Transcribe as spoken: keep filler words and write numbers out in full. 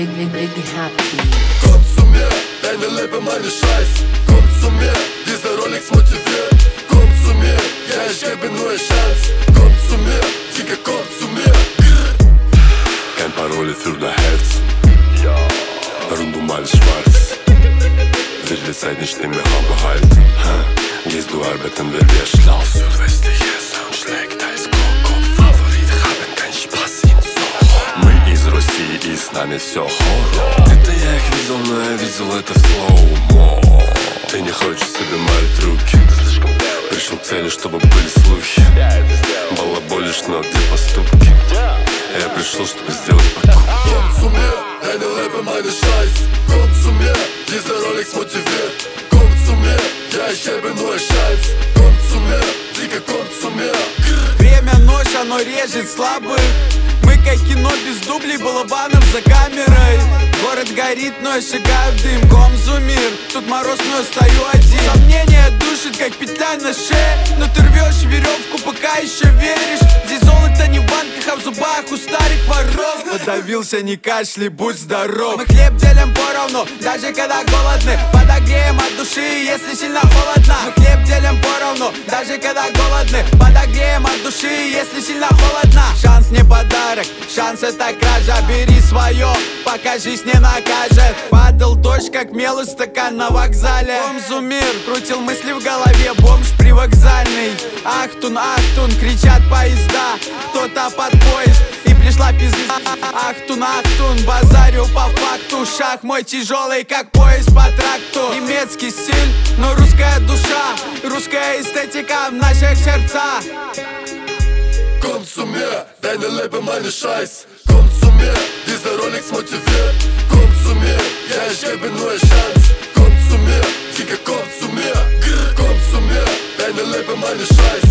Big Happy. Komm zu mir, deine Lippen, meine Scheiß. Komm zu mir, dieser Rolex motiviert. Komm zu mir, ja ich gebe nur eine Chance. Komm zu mir, Digga, komm zu mir. Kein Parole für dein Herz. Rund um alles schwarz. Will die Zeit nicht mehr behalten. Gehst du arbeiten, wer wir schlau. Südwestliche Sound schlägt als Koko. Favorit haben keinen Spaß in Soho. Мы из России, и с нами все хоррор. Где-то я их видел, но я видел это в слоумо. Ты не хочешь себе марить руки. Пришел к цели, чтобы были слухи. Балаболишь, но где поступки? Я пришел, чтобы сделать покупки. Komm zu mir, deine Lippen, meine Scheiß. Komm zu mir, dieser Rolex motiviert. Komm zu mir, ja ich gebe nur Scheiß. Komm zu mir, Digga, komm zu mir. Время ночь, оно режет слабых. Мы как кино без дублей, балабанов за камерой. Город горит, но я шагаю в дым. Комзумир, тут мороз, но я стою один. Сомнение душит, как петля на шее. Но ты рвешь веревку, пока еще веришь. Здесь золото не в банках, а в зубах у старых воров. Подавился, не кашляй, будь здоров. Мы хлеб делим поровну, даже когда голодны. Подогреем от души, если сильно холодно. Мы хлеб делим поровну, даже когда голодны. Подогреем от души, если сильно холодно. Шанс не подарок, шанс это кража. Бери свое, пока жизнь не накажет. Падал дождь, как мелый стакан на вокзале. Комзумир, крутил мысли в голове, бомж привокзальный. Ахтун, ахтун, кричат поезда. Кто-то под поезд, и пришла пизда. Ахтун, ахтун, базарю по факту. Шаг мой тяжелый, как поезд по тракту. Немецкий стиль, но русская душа. Русская эстетика в наших сердцах. Komm zu mir, deine Lippen, meine Scheiß. Komm zu mir, dieser Rolex motiviert. Komm zu mir, ja ich gebe nur eine Chance. Komm zu mir, Digga, komm zu mir. Komm zu mir, deine Lippen, meine Scheiß.